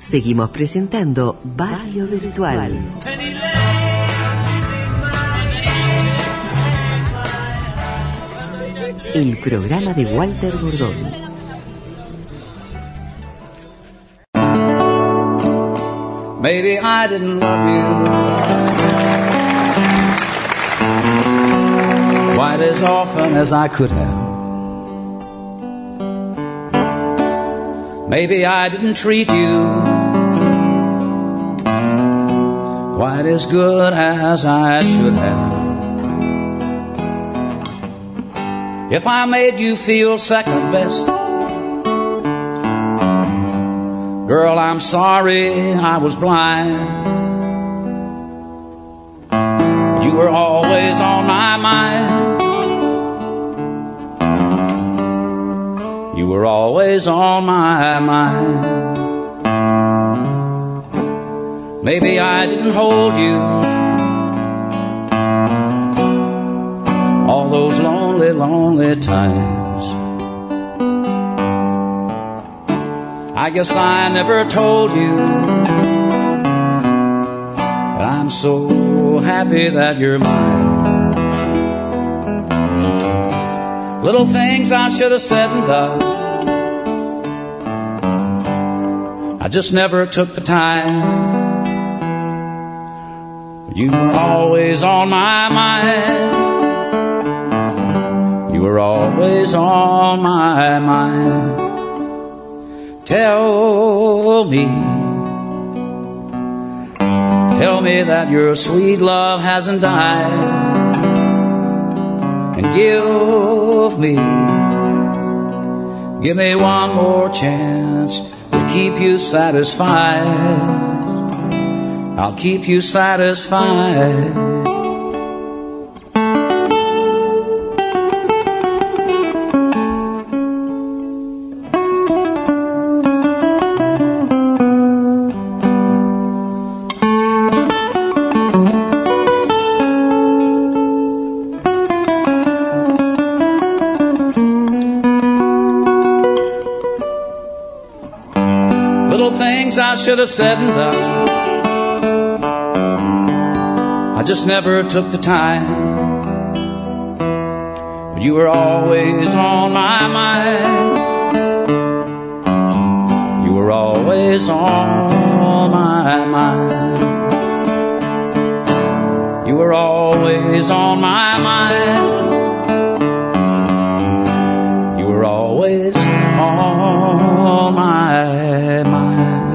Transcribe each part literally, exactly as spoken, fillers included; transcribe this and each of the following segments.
Seguimos presentando Barrio Virtual. El programa de Walter Bordoni. Maybe I didn't love you quite as often as I could have. Maybe I didn't treat you quite as good as I should have. If I made you feel second best, girl, I'm sorry I was blind. You were always on my mind. You were always on my mind. Maybe I didn't hold you all those lonely, lonely times. I guess I never told you that I'm so happy that you're mine. Little things I should have said and done, I just never took the time. You were always on my mind. You were always on my mind. Tell me, tell me that your sweet love hasn't died. And give me, give me one more chance to keep you satisfied. I'll keep you satisfied. Little things I should have said and done, I just never took the time. But you were always on my mind. You were always on my mind. You were always on my mind. You were always on my mind.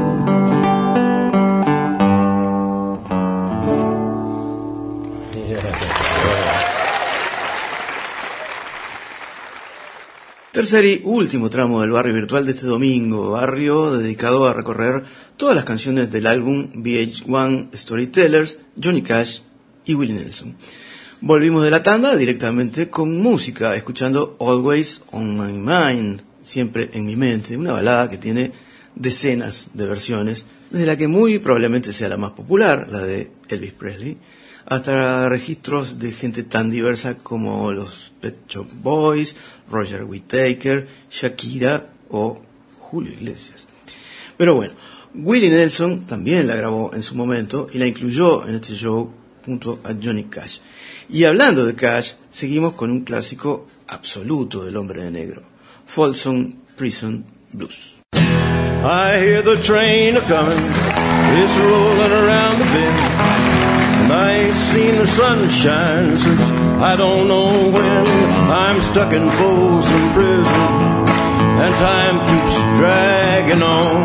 Tercer y último tramo del barrio virtual de este domingo, barrio dedicado a recorrer todas las canciones del álbum V H uno Storytellers, Johnny Cash y Willie Nelson. Volvimos de la tanda directamente con música, escuchando Always on My Mind, siempre en mi mente, una balada que tiene decenas de versiones, desde la que muy probablemente sea la más popular, la de Elvis Presley, hasta registros de gente tan diversa como los Pet Shop Boys, Roger Whittaker, Shakira o Julio Iglesias. Pero bueno, Willie Nelson también la grabó en su momento y la incluyó en este show junto a Johnny Cash. Y hablando de Cash, seguimos con un clásico absoluto del hombre de negro, Folsom Prison Blues. I hear the train a-comin', it's rollin' around the bend, and I ain't seen the sunshine since I don't know when. I'm stuck in Folsom Prison, and time keeps dragging on.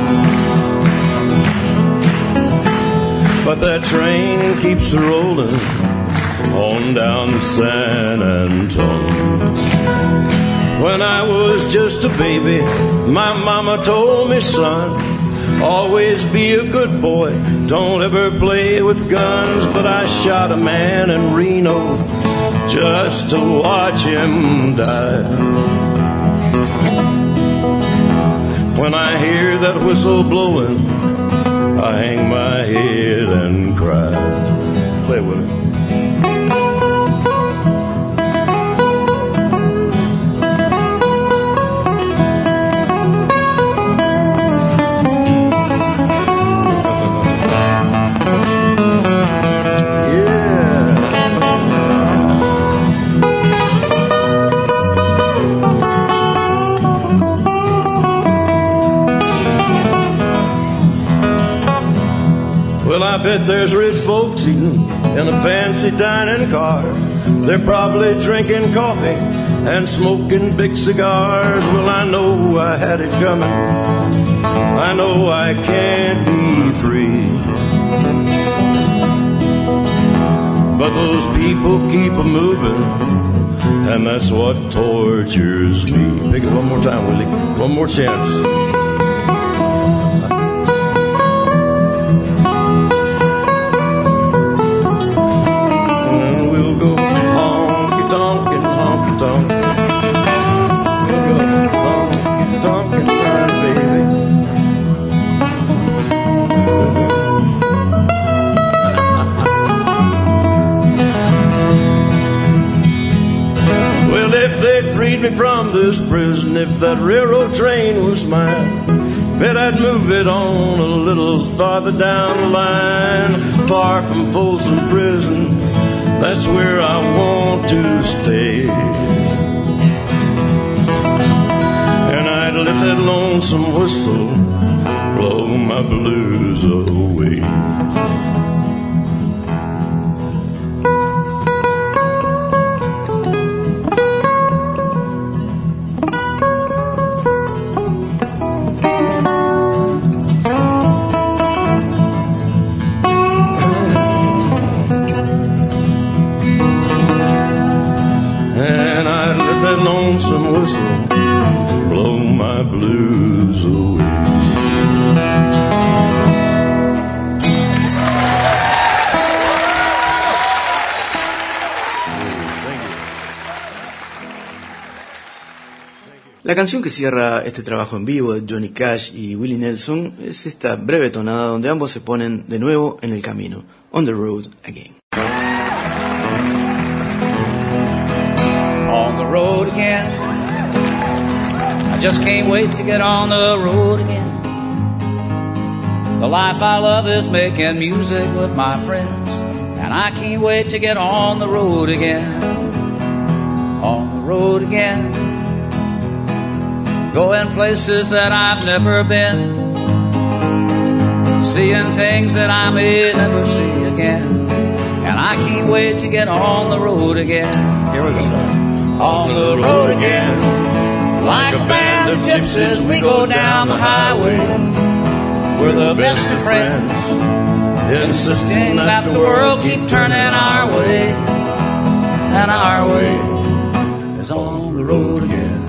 But that train keeps rollin' on down to San Antonio. When I was just a baby, my mama told me, son, always be a good boy, don't ever play with guns. But I shot a man in Reno just to watch him die. When I hear that whistle blowing, I hang my head and cry. Play with it. Well, I bet there's rich folks eating in a fancy dining car. They're probably drinking coffee and smoking big cigars. Well, I know I had it coming. I know I can't be free. But those people keep a moving, and that's what tortures me. Pick it one more time, Willie. One more chance. And we'll go honky tonk and honky tonk. We'll go honky tonk and turn, baby. If they freed me from this prison, if that railroad train was mine, bet I'd move it on a little farther down the line, far from Folsom Prison. That's where I want to stay. And I'd let that lonesome whistle blow my blues away. Lonesome whistle blow my blues away. La canción que cierra este trabajo en vivo de Johnny Cash y Willie Nelson es esta breve tonada donde ambos se ponen de nuevo en el camino, On the Road Again. On the road again, I just can't wait to get on the road again. The life I love is making music with my friends, and I can't wait to get on the road again. On the road again, going places that I've never been, seeing things that I may never see again, and I can't wait to get on the road again. Here we go. On the road again, like a band of gypsies, we go down the highway. We're the best of friends, insisting that the world keep turning our way, and our way is on the road again.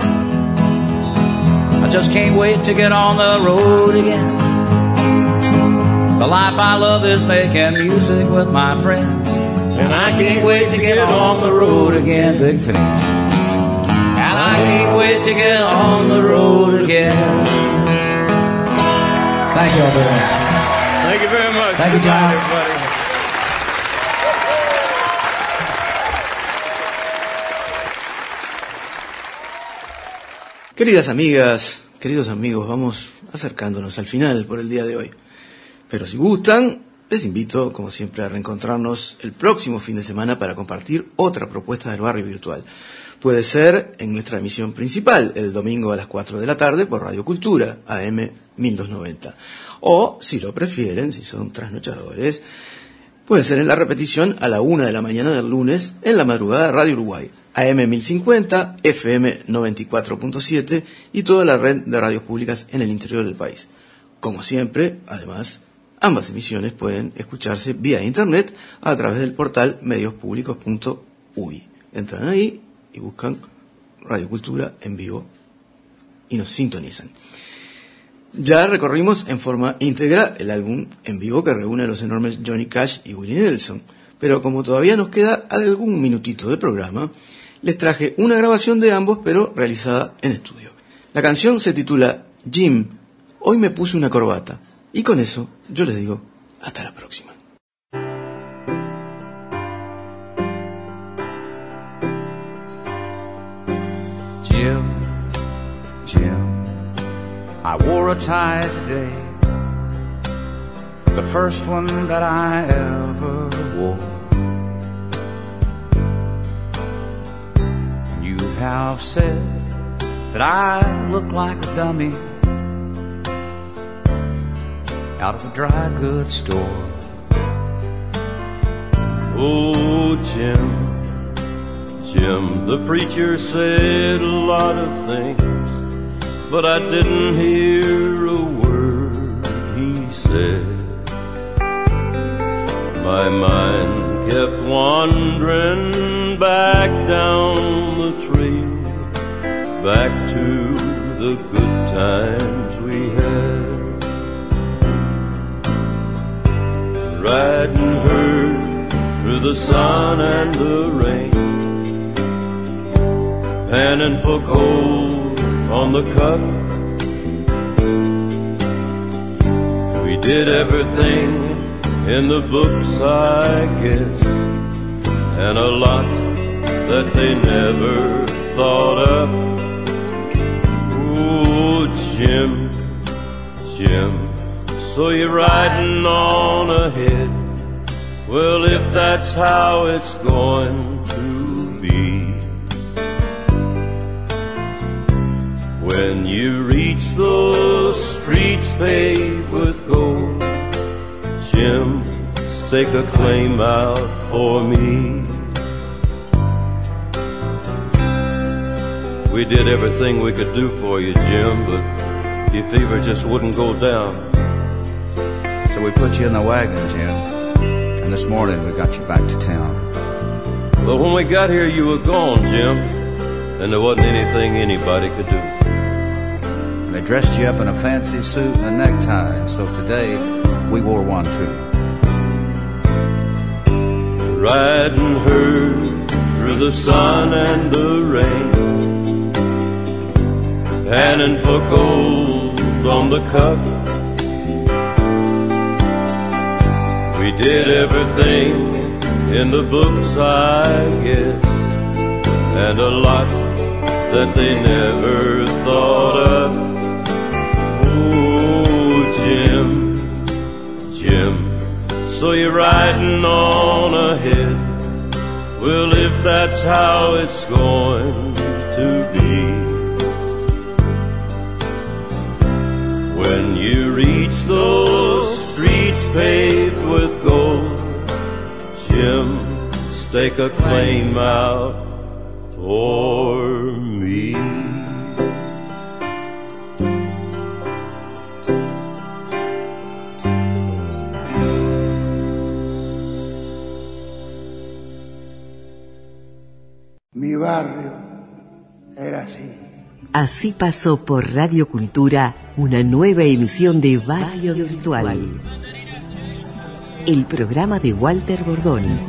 I just can't wait to get on the road again. The life I love is making music with my friends, and I can't wait to get on the road again. Big finish. And I can't wait to get on the road again. Thank you all very much. Thank you very much. Thank you, Good night, John. everybody. Queridas amigas, queridos amigos, vamos acercándonos al final por el día de hoy. Pero si gustan, les invito, como siempre, a reencontrarnos el próximo fin de semana para compartir otra propuesta del barrio virtual. Puede ser en nuestra emisión principal, el domingo a las cuatro de la tarde por Radio Cultura, A M mil doscientos noventa. O, si lo prefieren, si son trasnochadores, puede ser en la repetición a la una de la mañana del lunes en la madrugada de Radio Uruguay, A M mil cincuenta, F M noventa y cuatro punto siete y toda la red de radios públicas en el interior del país. Como siempre, además, ambas emisiones pueden escucharse vía internet a través del portal medios públicos punto u i. Entran ahí y buscan Radio Cultura en vivo y nos sintonizan. Ya recorrimos en forma íntegra el álbum en vivo que reúne a los enormes Johnny Cash y Willie Nelson, pero como todavía nos queda algún minutito de programa, les traje una grabación de ambos pero realizada en estudio. La canción se titula Jim, hoy me puse una corbata, y con eso yo les digo hasta la próxima. Jim, Jim, I wore a tie today, the first one that I ever wore. You have said that I look like a dummy out of a dry goods store. Oh, Jim, Jim, the preacher said a lot of things, but I didn't hear a word he said. My mind kept wandering back down the trail, back to the good times we had. Riding herd through the sun and the rain, panning for gold on the cuff. We did everything in the books, I guess, and a lot that they never thought up. Oh, Jim, Jim, so you're riding on ahead. Well, if that's how it's going to be, when you reach those streets paved with gold, Jim, stake a claim out for me. We did everything we could do for you, Jim, but your fever just wouldn't go down. So we put you in the wagon, Jim, and this morning we got you back to town. But when we got here, you were gone, Jim, and there wasn't anything anybody could do. They dressed you up in a fancy suit and a necktie, so today we wore one too. Riding herd through the sun and the rain, panning for gold on the cuff. We did everything in the books, I guess, and a lot that they never thought of. Oh, Jim, Jim, so you're riding on ahead. Well, if that's how it's going to be, when you reach those streets paved with gold, Jim, stake a claim out for me. Mi barrio era así. Así pasó por Radio Cultura una nueva emisión de Barrio Virtual, el programa de Walter Bordoni.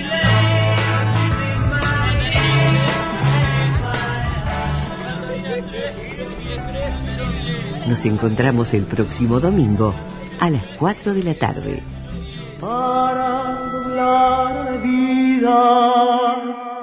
Nos encontramos el próximo domingo a las cuatro de la tarde. Para doblar la vida